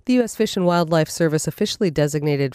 The U.S. Fish and Wildlife Service officially designated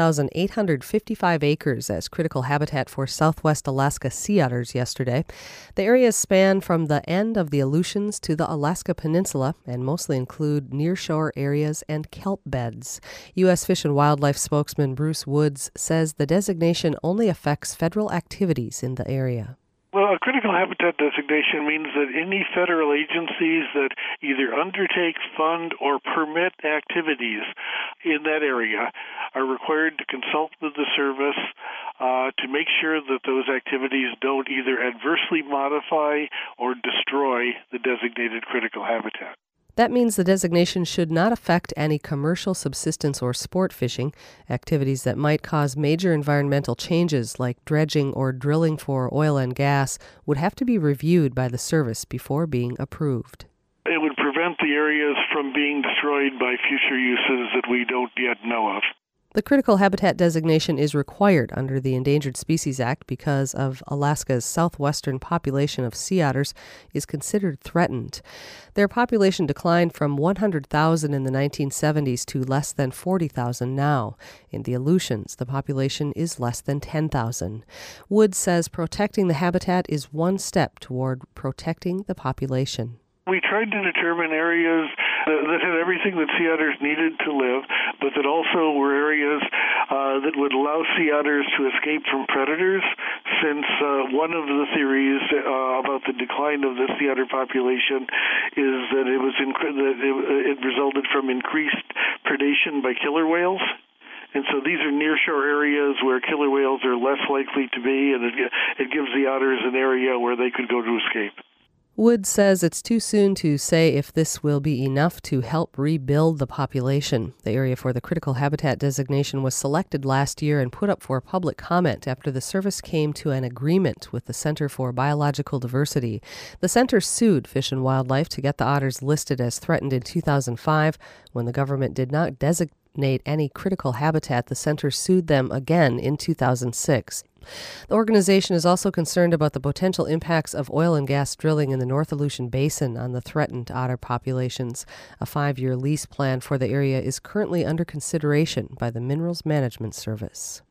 5,855 acres as critical habitat for southwest Alaska sea otters yesterday. The areas span from the end of the Aleutians to the Alaska Peninsula and mostly include nearshore areas and kelp beds. U.S. Fish and Wildlife spokesman Bruce Woods says the designation only affects federal activities in the area. Well, a critical habitat designation means that any federal agencies that either undertake, fund, or permit activities in that area are required to consult with the service to make sure that those activities don't either adversely modify or destroy the designated critical habitat. That means the designation should not affect any commercial subsistence or sport fishing. Activities that might cause major environmental changes like dredging or drilling for oil and gas would have to be reviewed by the service before being approved. It would prevent the areas from being destroyed by future uses that we don't yet know of. The critical habitat designation is required under the Endangered Species Act because of Alaska's southwestern population of sea otters is considered threatened. Their population declined from 100,000 in the 1970s to less than 40,000 now. In the Aleutians, the population is less than 10,000. Woods says protecting the habitat is one step toward protecting the population. We tried to determine areas that had everything that sea otters needed to live, but that also were areas that would allow sea otters to escape from predators, since one of the theories about the decline of the sea otter population is that it resulted from increased predation by killer whales. And so these are nearshore areas where killer whales are less likely to be, and it gives the otters an area where they could go to escape. Woods says it's too soon to say if this will be enough to help rebuild the population. The area for the critical habitat designation was selected last year and put up for public comment after the service came to an agreement with the Center for Biological Diversity. The center sued Fish and Wildlife to get the otters listed as threatened in 2005. When the government did not designate any critical habitat, the center sued them again in 2006. The organization is also concerned about the potential impacts of oil and gas drilling in the North Aleutian Basin on the threatened otter populations. A 5-year lease plan for the area is currently under consideration by the Minerals Management Service.